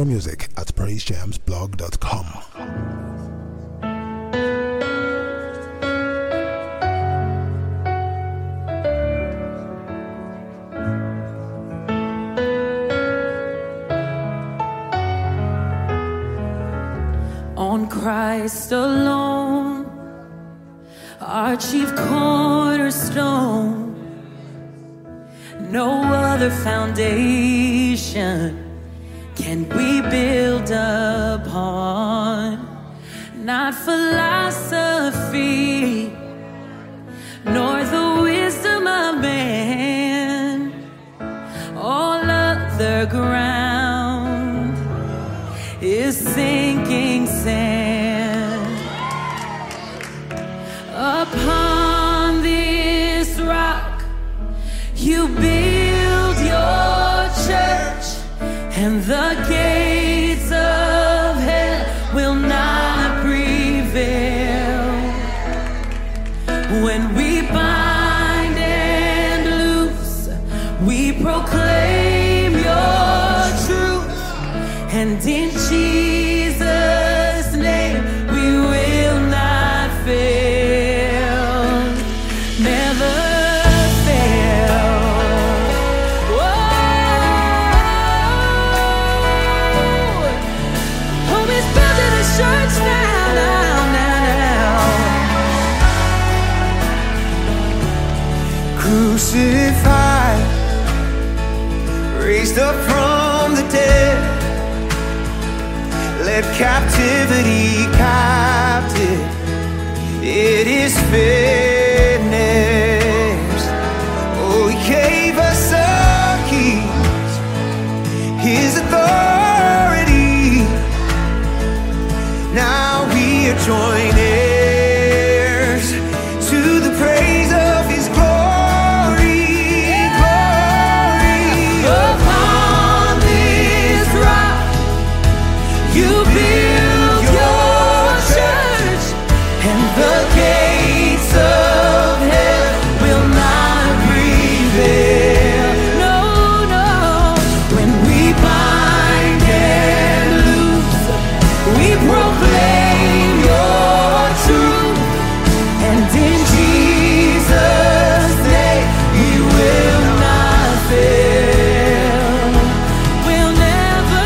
More music at praisejamsblog.com. On Christ alone, our chief cornerstone, no other foundation can we build upon. Not philosophy, nor the wisdom of man. All other ground is sinking sand. Upon this rock you build your church, and the gates of hell will not prevail. When we bind and loose, we proclaim your truth, and in Jesus' name we will not fail, never fail. Oh, he's building a church now. Crucified, raised up from the dead, led captivity captive. It is finished. Oh, he gave us our keys, his authority. Now we are joint heirs to the praise of his glory, glory. Upon this rock you build your church, and the gates of hell will not prevail. No, no. When we bind and loose, we proclaim your truth, and in Jesus' name we will not fail. We'll never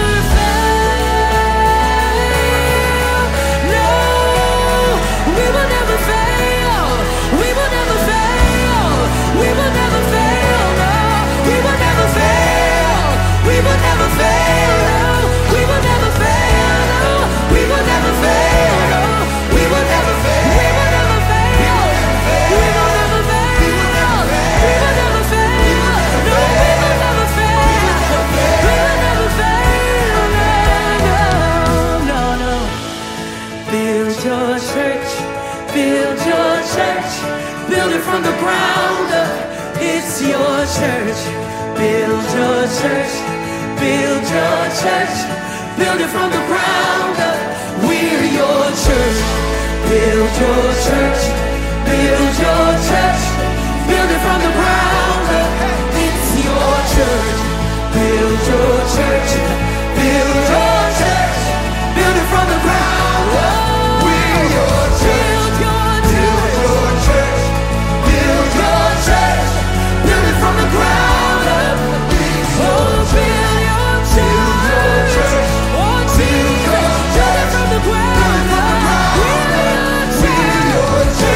fail. No, we will never fail. We will never fail. We will never fail. No, we will never fail. We will never fail. No, we will never fail. No, we will never fail. No, we will never fail. We will never fail. We will never fail. We will never fail. No, we will never fail. We will never fail. No, no, no. Build your church. Build your church. Build it from the ground up. It's your church. Build your church. Build your church. Build it from the ground up. We're your church. Build your church. Build your church. Build it from the ground up. It's your church. Build your church. Build your church. Build it from the ground up. We're your church. Build your church. Build your church. Build it from the ground up. Oh, build your church. Oh, Jesus. Build it from the ground up. We're your church.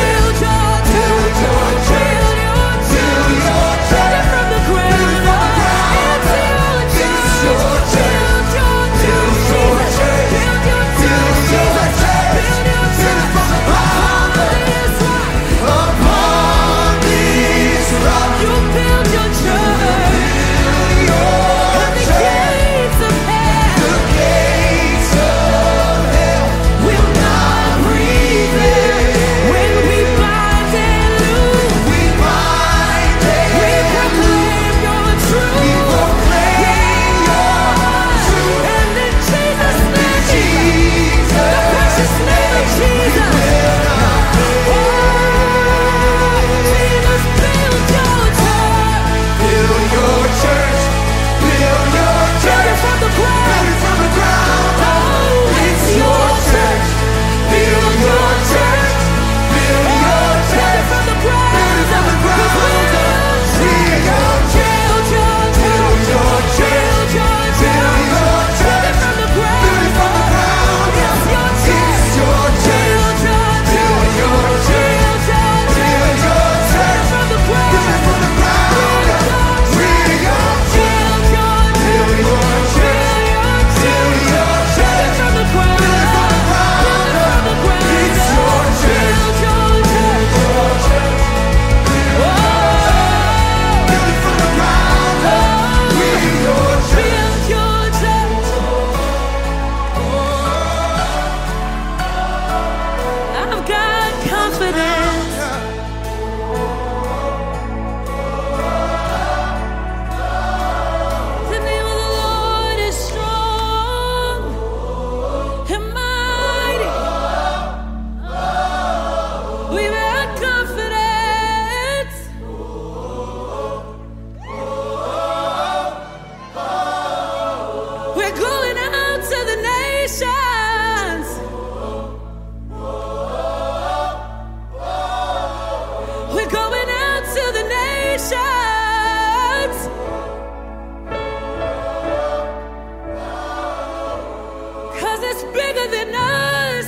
than us.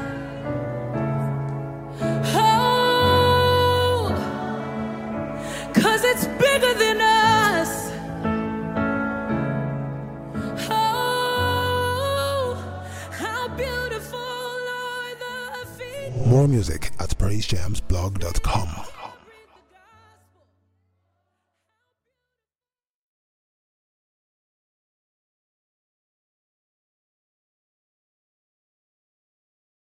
Oh, 'cause it's bigger than us. Oh, how beautiful are the feet. More music at praisejamsblog.com.